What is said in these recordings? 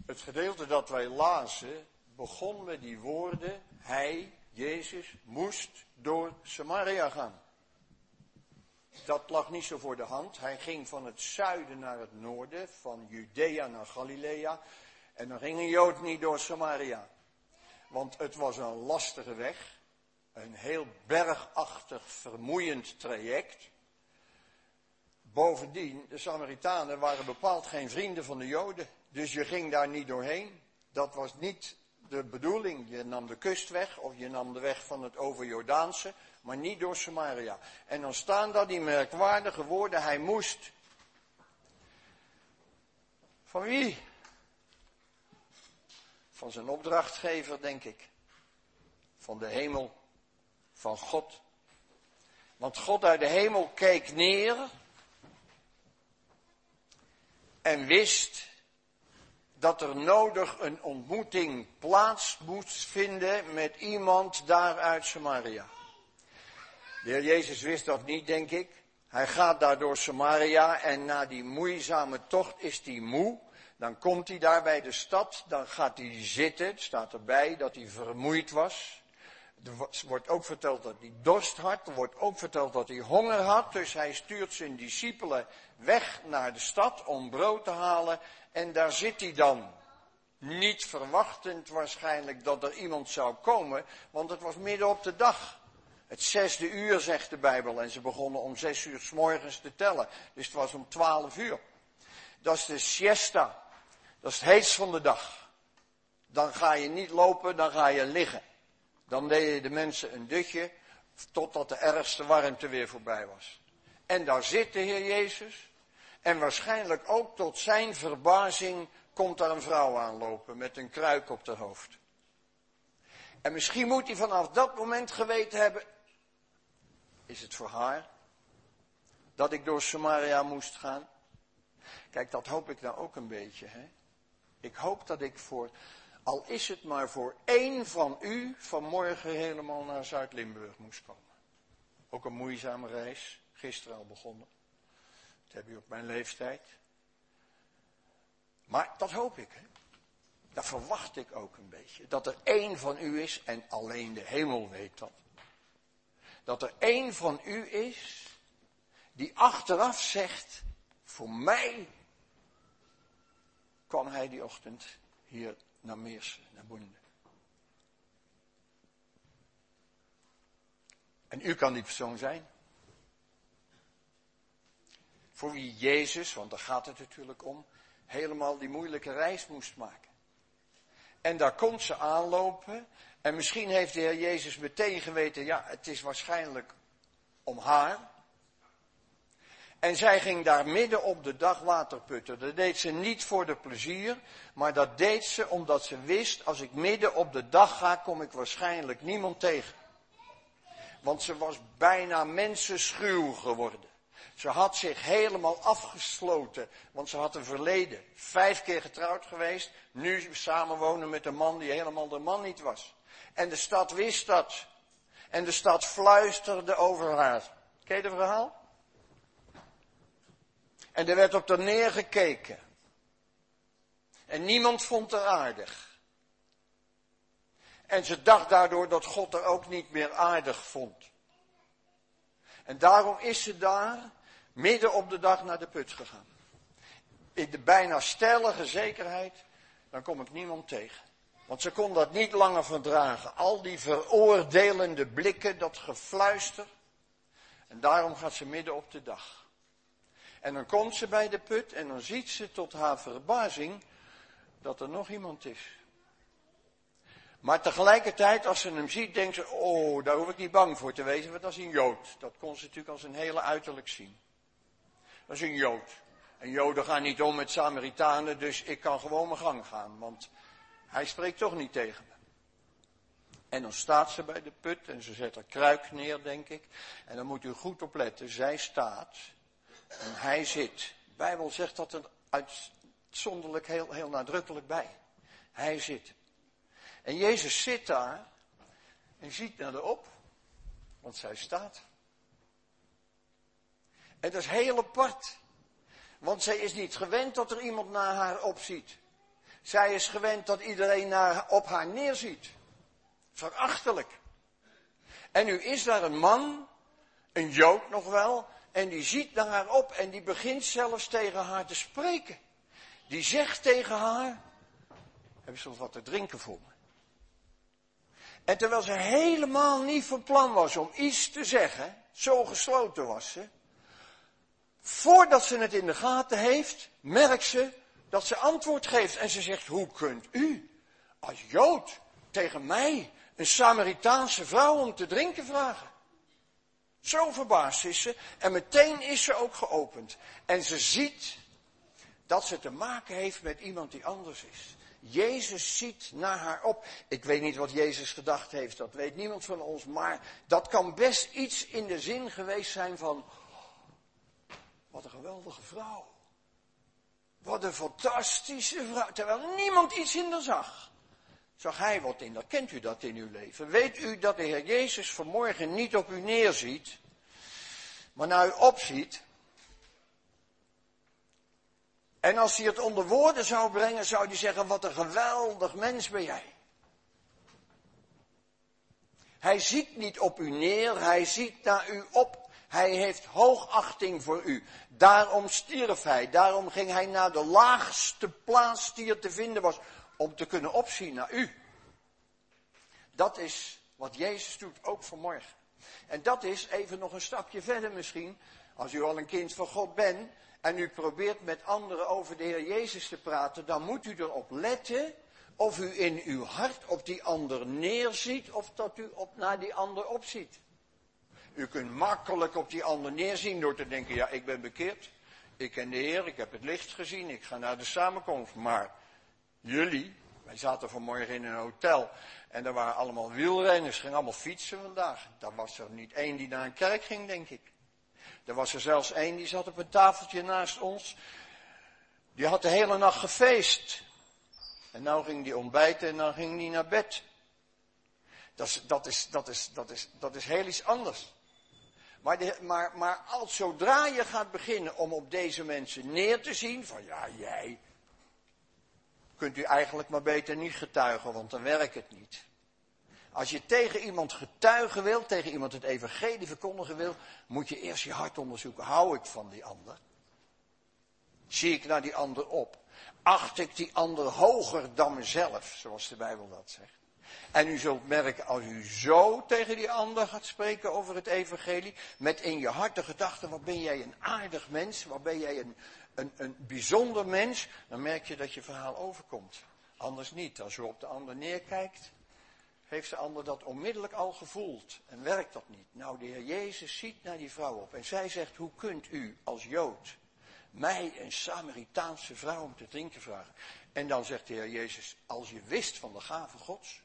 Het gedeelte dat wij lazen begon met die woorden, hij, Jezus, moest door Samaria gaan. Dat lag niet zo voor de hand. Hij ging van het zuiden naar het noorden, van Judea naar Galilea. En dan ging een Jood niet door Samaria. Want het was een lastige weg. Een heel bergachtig, vermoeiend traject. Bovendien, de Samaritanen waren bepaald geen vrienden van de Joden. Dus je ging daar niet doorheen. Dat was niet de bedoeling. Je nam de kustweg of je nam de weg van het overjordaanse, maar niet door Samaria. En dan staan daar die merkwaardige woorden, hij moest. Van wie? Van zijn opdrachtgever, denk ik. Van de hemel. Van God. Want God uit de hemel keek neer en wist dat er nodig een ontmoeting plaats moest vinden met iemand daar uit Samaria. De Heer Jezus wist dat niet, denk ik. Hij gaat daar door Samaria en na die moeizame tocht is hij moe. Dan komt hij daar bij de stad, dan gaat hij zitten. Het staat erbij dat hij vermoeid was. Er wordt ook verteld dat hij dorst had. Er wordt ook verteld dat hij honger had. Dus hij stuurt zijn discipelen weg naar de stad om brood te halen. En daar zit hij dan. Niet verwachtend waarschijnlijk dat er iemand zou komen. Want het was midden op de dag. Het 6e uur zegt de Bijbel. En ze begonnen om 6 uur 's morgens te tellen. Dus het was om 12 uur. Dat is de siesta. Dat is het heetst van de dag. Dan ga je niet lopen, dan ga je liggen. Dan deden de mensen een dutje, totdat de ergste warmte weer voorbij was. En daar zit de Heer Jezus. En waarschijnlijk ook tot zijn verbazing komt daar een vrouw aanlopen met een kruik op haar hoofd. En misschien moet hij vanaf dat moment geweten hebben, is het voor haar, dat ik door Samaria moest gaan? Kijk, dat hoop ik nou ook een beetje, hè. Ik hoop dat ik al is het maar voor één van u, vanmorgen helemaal naar Zuid-Limburg moest komen. Ook een moeizame reis, gisteren al begonnen. Dat heb je op mijn leeftijd. Maar dat hoop ik, hè. Dat verwacht ik ook een beetje. Dat er één van u is, en alleen de hemel weet dat. Dat er één van u is, die achteraf zegt, voor mij kwam hij die ochtend hier naar Meersen, naar Boende. En u kan die persoon zijn. Voor wie Jezus, want daar gaat het natuurlijk om, helemaal die moeilijke reis moest maken. En daar komt ze aanlopen. En misschien heeft de Heer Jezus meteen geweten, ja, het is waarschijnlijk om haar. En zij ging daar midden op de dag water putten. Dat deed ze niet voor de plezier, maar dat deed ze omdat ze wist, als ik midden op de dag ga, kom ik waarschijnlijk niemand tegen. Want ze was bijna mensenschuw geworden. Ze had zich helemaal afgesloten, want ze had een verleden. 5 keer getrouwd geweest, nu samenwonen met een man die helemaal de man niet was. En de stad wist dat. En de stad fluisterde over haar. Ken je het verhaal? En er werd op haar neergekeken. En niemand vond haar aardig. En ze dacht daardoor dat God haar ook niet meer aardig vond. En daarom is ze daar midden op de dag naar de put gegaan. In de bijna stellige zekerheid, dan kom ik niemand tegen. Want ze kon dat niet langer verdragen. Al die veroordelende blikken, dat gefluister. En daarom gaat ze midden op de dag. En dan komt ze bij de put en dan ziet ze tot haar verbazing dat er nog iemand is. Maar tegelijkertijd, als ze hem ziet, denkt ze, oh, daar hoef ik niet bang voor te wezen, want dat is een Jood. Dat kon ze natuurlijk als een hele uiterlijk zien. Dat is een Jood. En Joden gaan niet om met Samaritanen, dus ik kan gewoon mijn gang gaan, want hij spreekt toch niet tegen me. En dan staat ze bij de put en ze zet haar kruik neer, denk ik. En dan moet u goed opletten, zij staat en hij zit. De Bijbel zegt dat er uitzonderlijk heel nadrukkelijk bij. Hij zit. En Jezus zit daar en ziet naar haar op, want zij staat. En dat is heel apart, want zij is niet gewend dat er iemand naar haar opziet. Zij is gewend dat iedereen op haar neerziet. Verachtelijk. En nu is daar een man, een Jood nog wel, en die ziet naar haar op en die begint zelfs tegen haar te spreken. Die zegt tegen haar, heb je soms wat te drinken voor me? En terwijl ze helemaal niet van plan was om iets te zeggen, zo gesloten was ze, voordat ze het in de gaten heeft, merkt ze dat ze antwoord geeft. En ze zegt, hoe kunt u als Jood tegen mij, een Samaritaanse vrouw, om te drinken vragen? Zo verbaasd is ze en meteen is ze ook geopend. En ze ziet dat ze te maken heeft met iemand die anders is. Jezus ziet naar haar op. Ik weet niet wat Jezus gedacht heeft, dat weet niemand van ons. Maar dat kan best iets in de zin geweest zijn van, wat een geweldige vrouw. Wat een fantastische vrouw. Terwijl niemand iets in haar zag. Zag hij wat in haar. Kent u dat in uw leven? Weet u dat de Heer Jezus vanmorgen niet op u neerziet, maar naar u opziet? En als hij het onder woorden zou brengen, zou hij zeggen, wat een geweldig mens ben jij. Hij ziet niet op u neer, hij ziet naar u op. Hij heeft hoogachting voor u. Daarom stierf hij, daarom ging hij naar de laagste plaats die er te vinden was, om te kunnen opzien naar u. Dat is wat Jezus doet, ook vanmorgen. En dat is even nog een stapje verder misschien, als u al een kind van God bent, en u probeert met anderen over de Heer Jezus te praten, dan moet u erop letten of u in uw hart op die ander neerziet of dat u naar die ander opziet. U kunt makkelijk op die ander neerzien door te denken, ja, ik ben bekeerd, ik ken de Heer, ik heb het licht gezien, ik ga naar de samenkomst. Maar jullie, wij zaten vanmorgen in een hotel en er waren allemaal wielrenners, gingen allemaal fietsen vandaag. Daar was er niet één die naar een kerk ging, denk ik. Er was er zelfs één, die zat op een tafeltje naast ons. Die had de hele nacht gefeest. En nou ging die ontbijten en dan ging die naar bed. Dat is heel iets anders. Maar zodra je gaat beginnen om op deze mensen neer te zien, van ja, jij, kunt u eigenlijk maar beter niet getuigen, want dan werkt het niet. Als je tegen iemand getuigen wil, tegen iemand het evangelie verkondigen wil, moet je eerst je hart onderzoeken. Hou ik van die ander? Zie ik naar die ander op? Acht ik die ander hoger dan mezelf, zoals de Bijbel dat zegt? En u zult merken, als u zo tegen die ander gaat spreken over het evangelie, met in je hart de gedachte, wat ben jij een aardig mens, wat ben jij een bijzonder mens, dan merk je dat je verhaal overkomt. Anders niet. Als u op de ander neerkijkt, heeft de ander dat onmiddellijk al gevoeld en werkt dat niet. Nou, de Heer Jezus ziet naar die vrouw op en zij zegt, hoe kunt u als Jood mij, een Samaritaanse vrouw, om te drinken vragen? En dan zegt de Heer Jezus, als je wist van de gave Gods,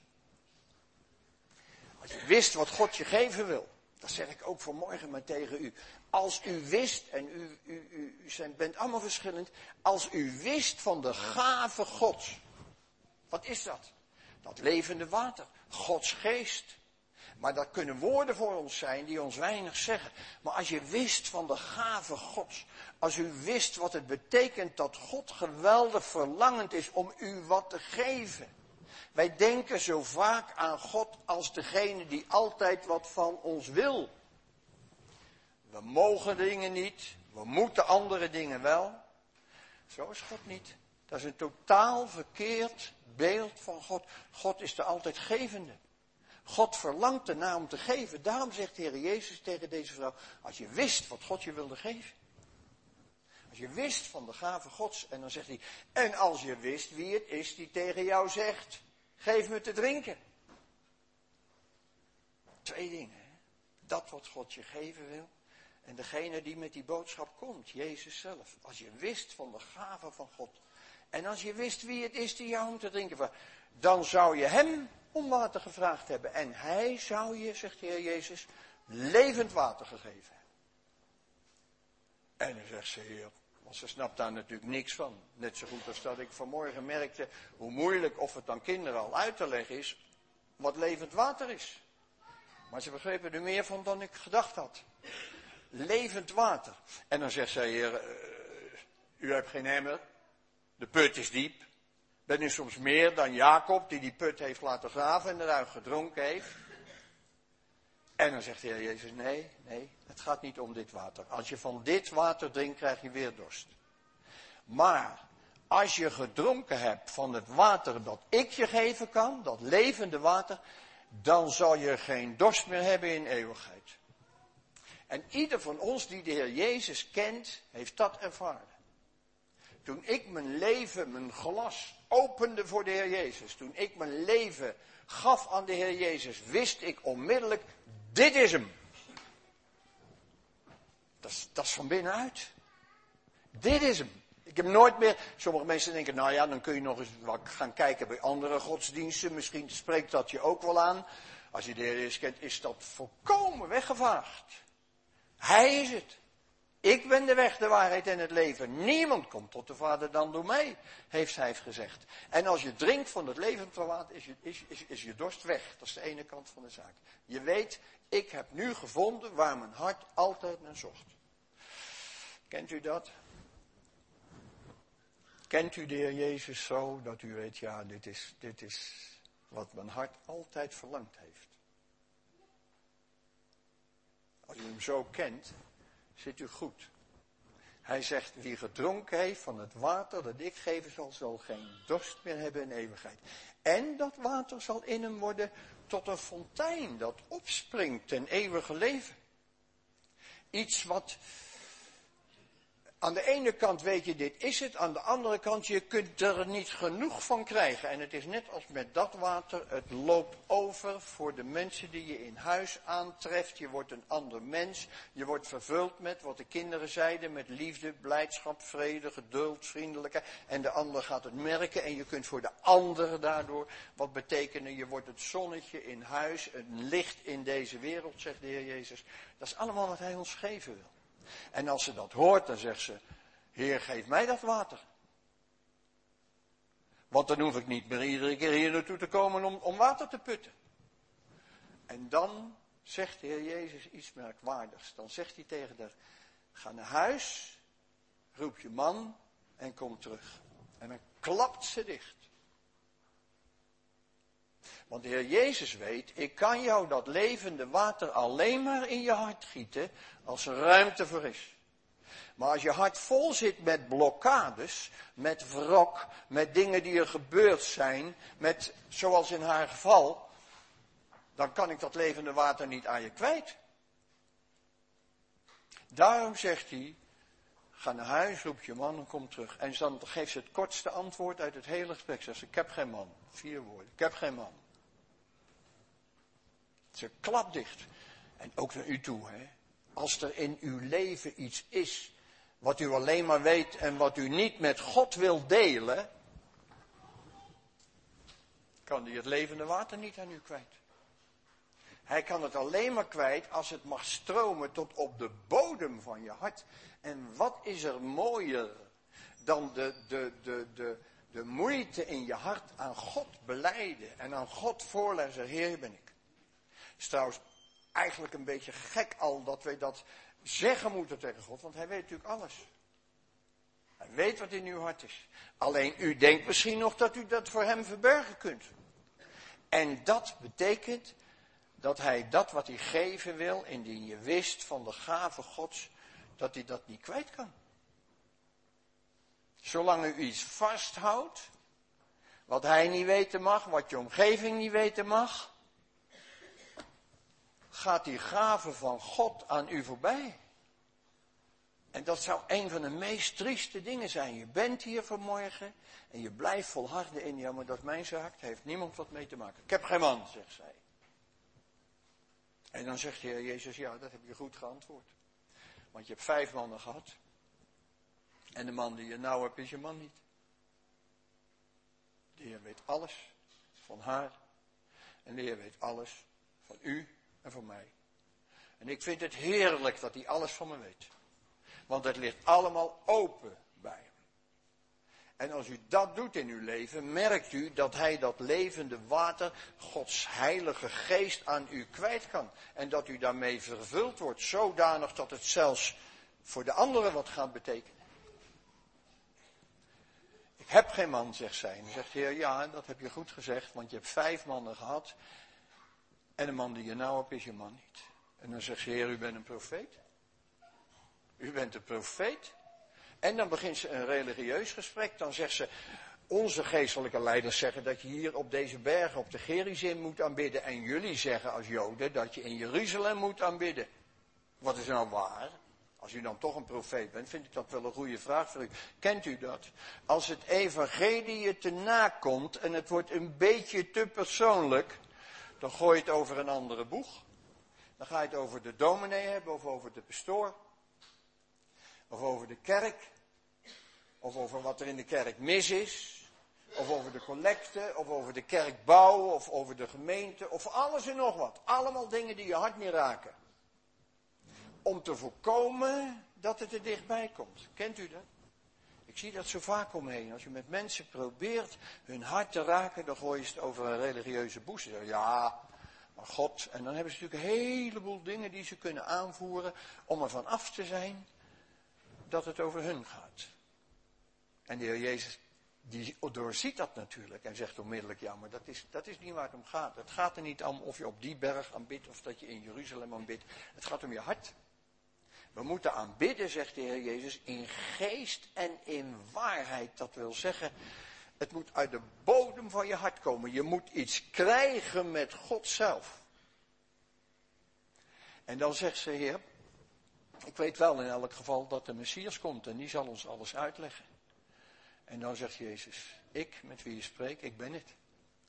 als je wist wat God je geven wil, dat zeg ik ook vanmorgen maar tegen u. Als u wist, en u bent allemaal verschillend, als u wist van de gave Gods, wat is dat? Dat levende water, Gods geest. Maar dat kunnen woorden voor ons zijn die ons weinig zeggen. Maar als je wist van de gave Gods, als u wist wat het betekent dat God geweldig verlangend is om u wat te geven. Wij denken zo vaak aan God als degene die altijd wat van ons wil. We mogen dingen niet, we moeten andere dingen wel. Zo is God niet. Dat is een totaal verkeerd beeld van God. God is de altijd gevende. God verlangt ernaar om te geven. Daarom zegt de Heer Jezus tegen deze vrouw, als je wist wat God je wilde geven. Als je wist van de gave Gods. En dan zegt hij, en als je wist wie het is die tegen jou zegt, geef me te drinken. Twee dingen. Hè? Dat wat God je geven wil. En degene die met die boodschap komt, Jezus zelf. Als je wist van de gave van God. En als je wist wie het is die jou om te drinken vraagt, dan zou je hem om water gevraagd hebben. En hij zou je, zegt de Heer Jezus, levend water gegeven hebben. En dan zegt ze, Heer, want ze snapt daar natuurlijk niks van. Net zo goed als dat ik vanmorgen merkte hoe moeilijk, of het dan kinderen al uit te leggen is, wat levend water is. Maar ze begrepen er meer van dan ik gedacht had. Levend water. En dan zegt zij, Heer, u hebt geen emmer, de put is diep, Ben u soms meer dan Jacob die put heeft laten graven en eruit gedronken heeft? En dan zegt de Heer Jezus, nee, het gaat niet om dit water. Als je van dit water drinkt, krijg je weer dorst. Maar als je gedronken hebt van het water dat ik je geven kan, dat levende water, dan zal je geen dorst meer hebben in eeuwigheid. En ieder van ons die de Heer Jezus kent, heeft dat ervaren. Toen ik mijn leven, mijn glas opende voor de Heer Jezus, toen ik mijn leven gaf aan de Heer Jezus, wist ik onmiddellijk, dit is hem. Dat is van binnenuit. Dit is hem. Ik heb nooit meer, sommige mensen denken, nou ja, dan kun je nog eens wat gaan kijken bij andere godsdiensten. Misschien spreekt dat je ook wel aan. Als je de Heer Jezus kent, is dat volkomen weggevaagd. Hij is het. Ik ben de weg, de waarheid en het leven. Niemand komt tot de Vader dan door mij, heeft hij gezegd. En als je drinkt van het levend water, is je dorst weg. Dat is de ene kant van de zaak. Je weet, ik heb nu gevonden waar mijn hart altijd naar zocht. Kent u dat? Kent u de Heer Jezus zo dat u weet, ja, dit is wat mijn hart altijd verlangd heeft. Als u hem zo kent, zit u goed. Hij zegt, wie gedronken heeft van het water dat ik geven zal geen dorst meer hebben in eeuwigheid. En dat water zal in hem worden tot een fontein dat opspringt ten eeuwige leven. Iets wat, aan de ene kant weet je, dit is het. Aan de andere kant, je kunt er niet genoeg van krijgen. En het is net als met dat water, het loopt over voor de mensen die je in huis aantreft. Je wordt een ander mens. Je wordt vervuld met wat de kinderen zeiden, met liefde, blijdschap, vrede, geduld, vriendelijkheid. En de ander gaat het merken en je kunt voor de ander daardoor wat betekenen. Je wordt het zonnetje in huis, een licht in deze wereld, zegt de Heer Jezus. Dat is allemaal wat hij ons geven wil. En als ze dat hoort, dan zegt ze, Heer, geef mij dat water. Want dan hoef ik niet meer iedere keer hier naartoe te komen om water te putten. En dan zegt de Heer Jezus iets merkwaardigs. Dan zegt hij tegen haar, ga naar huis, roep je man en kom terug. En dan klapt ze dicht. Want de Heer Jezus weet, ik kan jou dat levende water alleen maar in je hart gieten als er ruimte voor is. Maar als je hart vol zit met blokkades, met wrok, met dingen die er gebeurd zijn, met, zoals in haar geval, dan kan ik dat levende water niet aan je kwijt. Daarom zegt hij, ga naar huis, roep je man en kom terug. En dan geeft ze het kortste antwoord uit het hele gesprek. Zegt ze, ik heb geen man. 4 woorden, ik heb geen man. Ze klapt dicht. En ook naar u toe, hè. Als er in uw leven iets is, wat u alleen maar weet en wat u niet met God wil delen, kan hij het levende water niet aan u kwijt. Hij kan het alleen maar kwijt als het mag stromen tot op de bodem van je hart. En wat is er mooier dan de moeite in je hart aan God belijden en aan God voorleggen, Heer, hier ben ik. Het is trouwens eigenlijk een beetje gek al dat wij dat zeggen moeten tegen God, want hij weet natuurlijk alles. Hij weet wat in uw hart is. Alleen u denkt misschien nog dat u dat voor hem verbergen kunt. En dat betekent dat hij dat wat hij geven wil, indien je wist van de gave Gods, dat hij dat niet kwijt kan. Zolang u iets vasthoudt, wat hij niet weten mag, wat je omgeving niet weten mag, gaat die gave van God aan u voorbij. En dat zou een van de meest trieste dingen zijn. Je bent hier vanmorgen en je blijft volharden in, ja, maar dat is mijn zaak, daar heeft niemand wat mee te maken. Ik heb geen man, zegt zij. En dan zegt de Heer Jezus, ja, dat heb je goed geantwoord. Want je hebt 5 mannen gehad. En de man die je nou hebt, is je man niet. De Heer weet alles van haar. En de Heer weet alles van u en van mij. En ik vind het heerlijk dat hij alles van me weet. Want het ligt allemaal open bij hem. En als u dat doet in uw leven, merkt u dat hij dat levende water, Gods heilige geest aan u kwijt kan. En dat u daarmee vervuld wordt, zodanig dat het zelfs voor de anderen wat gaat betekenen. Ik heb geen man, zegt zij. En dan zegt de Heer, ja, dat heb je goed gezegd, want je hebt 5 mannen gehad. En de man die je nou hebt, is je man niet. En dan zegt ze, Heer, u bent een profeet. U bent een profeet. En dan begint ze een religieus gesprek. Dan zegt ze, onze geestelijke leiders zeggen dat je hier op deze bergen op de Gerizim moet aanbidden. En jullie zeggen als Joden dat je in Jeruzalem moet aanbidden. Wat is nou waar? Als u dan toch een profeet bent, vind ik dat wel een goede vraag voor u. Kent u dat? Als het evangelie je te nakomt en het wordt een beetje te persoonlijk, dan gooi je het over een andere boeg. Dan ga je het over de dominee hebben, of over de pastoor, of over de kerk, of over wat er in de kerk mis is, of over de collecte, of over de kerkbouw, of over de gemeente, of alles en nog wat. Allemaal dingen die je hart niet raken. Om te voorkomen dat het er dichtbij komt. Kent u dat? Ik zie dat zo vaak omheen. Als je met mensen probeert hun hart te raken, dan gooi je het over een religieuze boes. Ja, maar God. En dan hebben ze natuurlijk een heleboel dingen die ze kunnen aanvoeren om ervan af te zijn dat het over hun gaat. En de Heer Jezus, die doorziet dat natuurlijk en zegt onmiddellijk, ja, maar dat is niet waar het om gaat. Het gaat er niet om of je op die berg aanbidt of dat je in Jeruzalem aanbidt. Het gaat om je hart. We moeten aanbidden, zegt de Heer Jezus, in geest en in waarheid. Dat wil zeggen, het moet uit de bodem van je hart komen. Je moet iets krijgen met God zelf. En dan zegt ze, Heer, ik weet wel in elk geval dat de Messias komt en die zal ons alles uitleggen. En dan zegt Jezus, ik met wie je spreekt, ik ben het.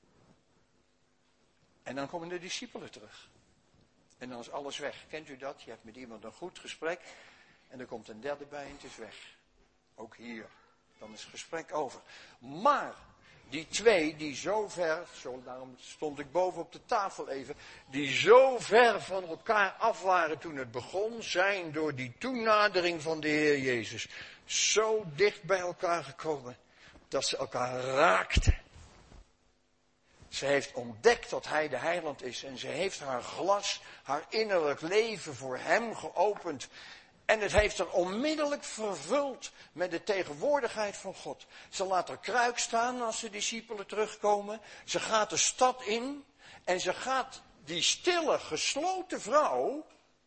En dan komen de discipelen terug. En dan is alles weg. Kent u dat? Je hebt met iemand een goed gesprek en er komt een derde bij en het is weg. Ook hier. Dan is het gesprek over. Maar die 2 die zo ver, daarom stond ik boven op de tafel even, die zo ver van elkaar af waren toen het begon, zijn door die toenadering van de Heer Jezus zo dicht bij elkaar gekomen dat ze elkaar raakten. Ze heeft ontdekt dat hij de heiland is en ze heeft haar glas, haar innerlijk leven voor hem geopend. En het heeft er onmiddellijk vervuld met de tegenwoordigheid van God. Ze laat haar kruik staan als de discipelen terugkomen. Ze gaat de stad in en ze gaat die stille, gesloten vrouw,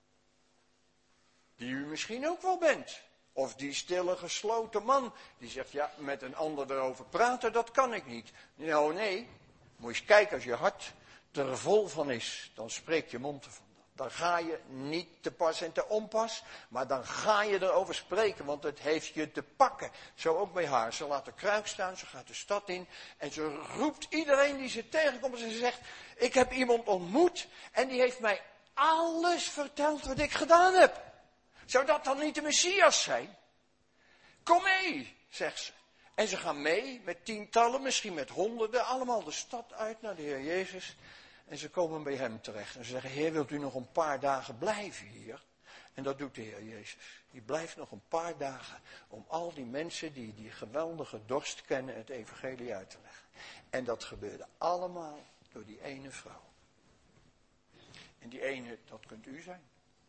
die u misschien ook wel bent. Of die stille, gesloten man, die zegt, ja, met een ander erover praten, dat kan ik niet. Nou, nee. Moet je eens kijken, als je hart er vol van is, dan spreekt je mond ervan. Dan ga je niet te pas en te onpas, maar dan ga je erover spreken, want het heeft je te pakken. Zo ook bij haar. Ze laat de kruik staan, ze gaat de stad in en ze roept iedereen die ze tegenkomt en ze zegt, ik heb iemand ontmoet en die heeft mij alles verteld wat ik gedaan heb. Zou dat dan niet de Messias zijn? Kom mee, zegt ze. En ze gaan mee met tientallen, misschien met honderden, allemaal de stad uit naar de Heer Jezus. En ze komen bij hem terecht. En ze zeggen, Heer, wilt u nog een paar dagen blijven hier? En dat doet de Heer Jezus. Die blijft nog een paar dagen om al die mensen die die geweldige dorst kennen het evangelie uit te leggen. En dat gebeurde allemaal door die ene vrouw. En die ene, dat kunt u zijn.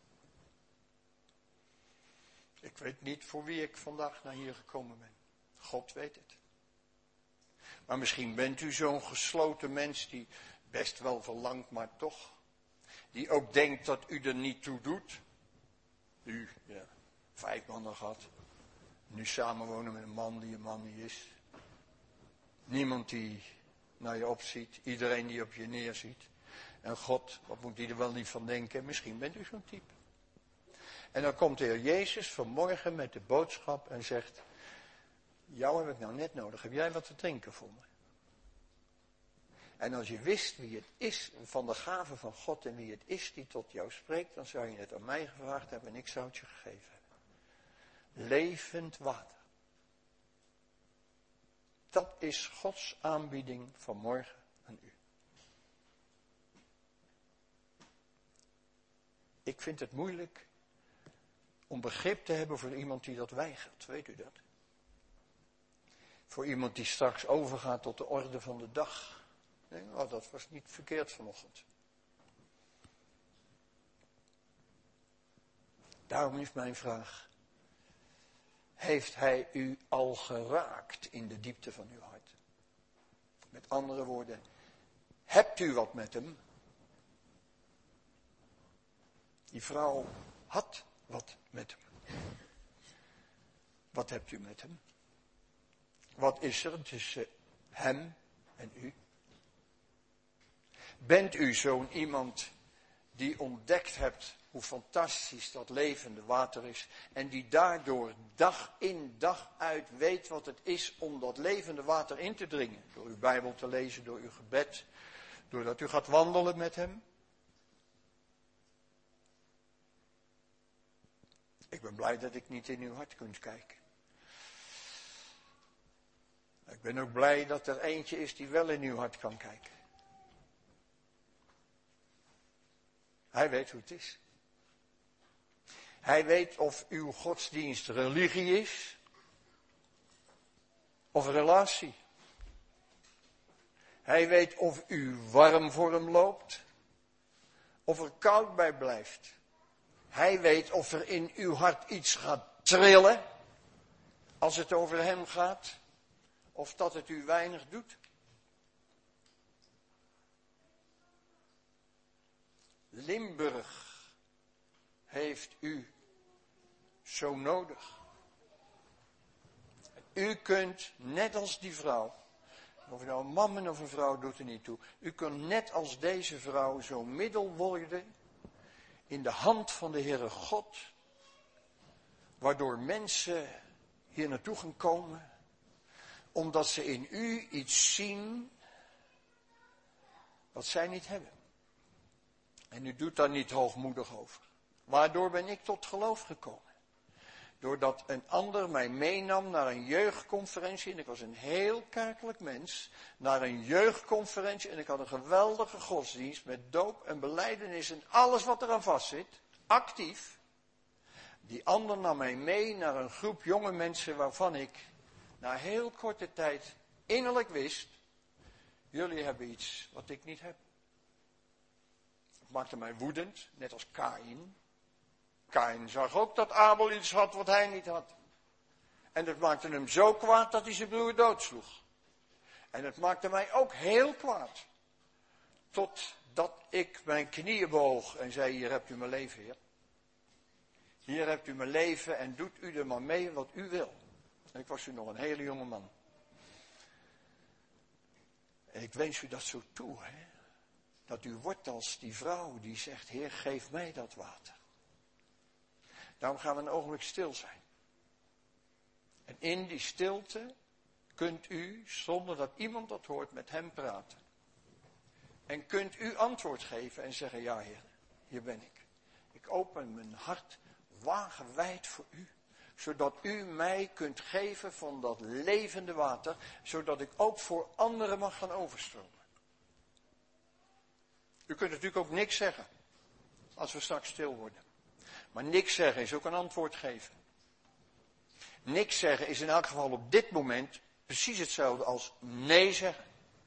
Ik weet niet voor wie ik vandaag naar hier gekomen ben. God weet het. Maar misschien bent u zo'n gesloten mens die best wel verlangt, maar toch. Die ook denkt dat u er niet toe doet. U, ja, 5 mannen gehad. Nu samenwonen met een man die een man niet is. Niemand die naar je opziet. Iedereen die op je neerziet. En God, wat moet die er wel niet van denken? Misschien bent u zo'n type. En dan komt de Heer Jezus vanmorgen met de boodschap en zegt, jou heb ik nou net nodig. Heb jij wat te drinken voor me? En als je wist wie het is van de gave van God en wie het is die tot jou spreekt, dan zou je het aan mij gevraagd hebben en ik zou het je gegeven hebben. Levend water. Dat is Gods aanbieding vanmorgen aan u. Ik vind het moeilijk om begrip te hebben voor iemand die dat weigert. Weet u dat? Voor iemand die straks overgaat tot de orde van de dag. Nee, oh, dat was niet verkeerd vanochtend. Daarom is mijn vraag. heeft hij u al geraakt in de diepte van uw hart? Met andere woorden, hebt u wat met hem? Die vrouw had wat met hem. Wat hebt u met hem? Wat is er tussen hem en u? Bent u zo'n iemand die ontdekt hebt hoe fantastisch dat levende water is en die daardoor dag in dag uit weet wat het is om dat levende water in te dringen? Door uw Bijbel te lezen, door uw gebed, doordat u gaat wandelen met hem? Ik ben blij dat ik niet in uw hart kunt kijken. Ik ben ook blij dat er eentje is die wel in uw hart kan kijken. Hij weet hoe het is. Hij weet of uw godsdienst religie is of relatie. Hij weet of u warm voor hem loopt of er koud bij blijft. Hij weet of er in uw hart iets gaat trillen als het over hem gaat of dat het u weinig doet. Limburg heeft u zo nodig. U kunt, net als die vrouw, of het nou een man of een vrouw doet er niet toe, u kunt net als deze vrouw zo'n middel worden in de hand van de Heere God, waardoor mensen hier naartoe gaan komen, omdat ze in u iets zien wat zij niet hebben. En u doet daar niet hoogmoedig over. Waardoor ben ik tot geloof gekomen? Doordat een ander mij meenam naar een jeugdconferentie. En ik was een heel kerkelijk mens. Naar een jeugdconferentie. En ik had een geweldige godsdienst. Met doop en belijdenis en alles wat eraan vastzit. Actief. Die ander nam mij mee naar een groep jonge mensen waarvan ik na heel korte tijd innerlijk wist. Jullie hebben iets wat ik niet heb. Het maakte mij woedend, net als Kaïn. Kaïn zag ook dat Abel iets had wat hij niet had. En dat maakte hem zo kwaad dat hij zijn broer doodsloeg. En het maakte mij ook heel kwaad. Totdat ik mijn knieën boog en zei, hier hebt u mijn leven, Heer. Hier hebt u mijn leven en doet u er maar mee wat u wil. En ik was toen nog een hele jonge man. En ik wens u dat zo toe, hè. Dat u wordt als die vrouw die zegt, Heer, geef mij dat water. Daarom gaan we een ogenblik stil zijn. En in die stilte kunt u, zonder dat iemand dat hoort, met hem praten. En kunt u antwoord geven en zeggen, ja Heer, hier ben ik. Ik open mijn hart wagenwijd voor u. Zodat u mij kunt geven van dat levende water. Zodat ik ook voor anderen mag gaan overstromen. U kunt natuurlijk ook niks zeggen. Als we straks stil worden. Maar niks zeggen is ook een antwoord geven. Niks zeggen is in elk geval op dit moment precies hetzelfde als nee zeggen.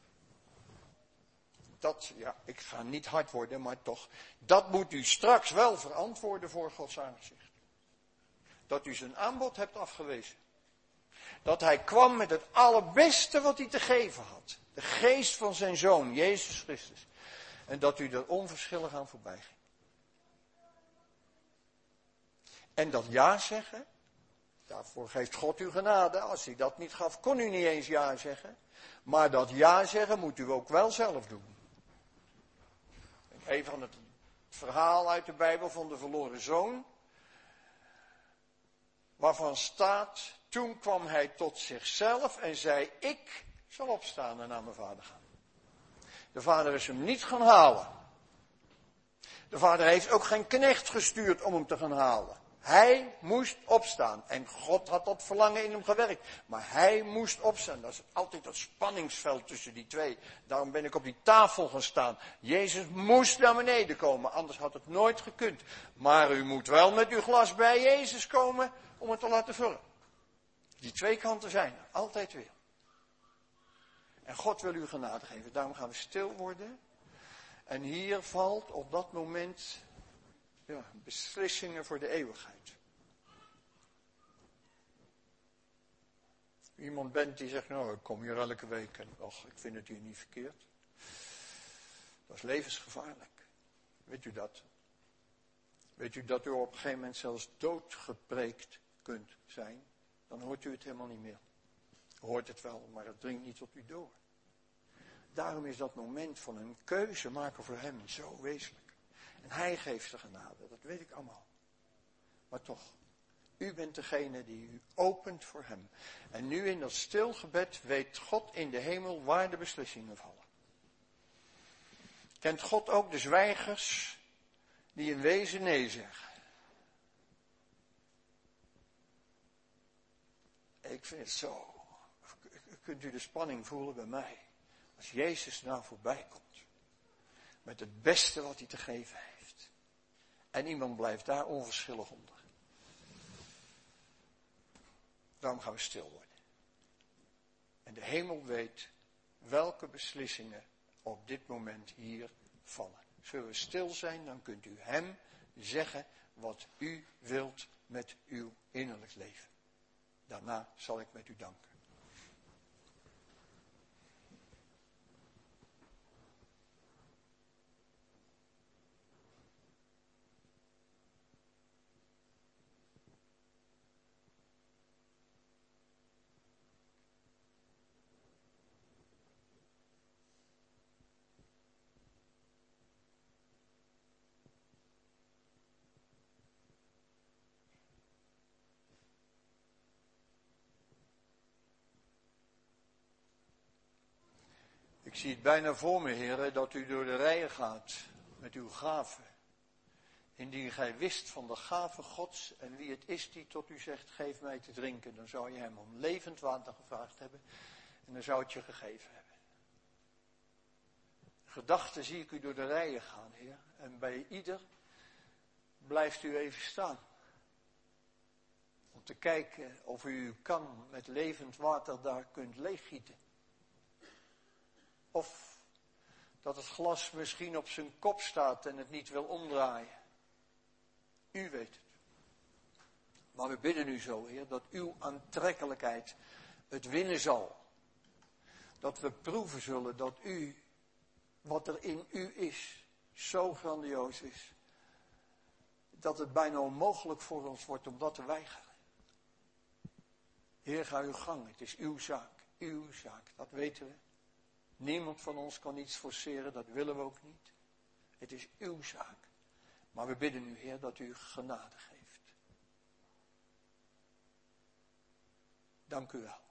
Dat, ja, ik ga niet hard worden, maar toch. Dat moet u straks wel verantwoorden voor Gods aangezicht. Dat u zijn aanbod hebt afgewezen. Dat hij kwam met het allerbeste wat hij te geven had. De geest van zijn zoon, Jezus Christus. En dat u er onverschillig aan voorbij ging. En dat ja zeggen, daarvoor geeft God u genade. Als hij dat niet gaf, kon u niet eens ja zeggen. Maar dat ja zeggen moet u ook wel zelf doen. Even van het verhaal uit de Bijbel van de verloren zoon. Waarvan staat, toen kwam hij tot zichzelf en zei, ik zal opstaan en naar mijn vader gaan. De vader is hem niet gaan halen. De vader heeft ook geen knecht gestuurd om hem te gaan halen. Hij moest opstaan. En God had dat verlangen in hem gewerkt. Maar hij moest opstaan. Dat is altijd dat spanningsveld tussen die twee. Daarom ben ik op die tafel gaan staan. Jezus moest naar beneden komen. Anders had het nooit gekund. Maar u moet wel met uw glas bij Jezus komen om het te laten vullen. Die twee kanten zijn er. Altijd weer. En God wil u genade geven. Daarom gaan we stil worden. En hier valt op dat moment beslissingen voor de eeuwigheid. iemand bent die zegt, nou, ik kom hier elke week en och, ik vind het hier niet verkeerd. Dat is levensgevaarlijk. Weet u dat? Weet u dat u op een gegeven moment zelfs doodgepreekt kunt zijn? Dan hoort u het helemaal niet meer. U hoort het wel, maar het dringt niet tot u door. Daarom is dat moment van een keuze maken voor hem zo wezenlijk. En hij geeft de genade, dat weet ik allemaal. Maar toch, u bent degene die u opent voor hem. En nu in dat stilgebed weet God in de hemel waar de beslissingen vallen. Kent God ook de zwijgers die in wezen nee zeggen? Ik vind het zo. Kunt u de spanning voelen bij mij? Als Jezus nou voorbij komt. Met het beste wat hij te geven heeft. En iemand blijft daar onverschillig onder. Daarom gaan we stil worden. En de hemel weet welke beslissingen op dit moment hier vallen. Zullen we stil zijn, dan kunt u hem zeggen wat u wilt met uw innerlijk leven. Daarna zal ik met u danken. Ik zie het bijna voor me, heren, dat u door de rijen gaat met uw gaven. Indien gij wist van de gave Gods en wie het is die tot u zegt, geef mij te drinken, dan zou je hem om levend water gevraagd hebben en dan zou het je gegeven hebben. Gedachten zie ik u door de rijen gaan, Heer, en bij ieder blijft u even staan. Om te kijken of u uw kan met levend water daar kunt leeggieten. Of dat het glas misschien op zijn kop staat en het niet wil omdraaien. U weet het. Maar we bidden u zo, Heer, dat uw aantrekkelijkheid het winnen zal. Dat we proeven zullen dat u, wat er in u is, zo grandioos is. Dat het bijna onmogelijk voor ons wordt om dat te weigeren. Heer, ga uw gang. Het is uw zaak. Uw zaak. Dat weten we. Niemand van ons kan iets forceren. Dat willen we ook niet. Het is uw zaak. Maar we bidden u, Heer, dat u genade geeft. Dank u wel.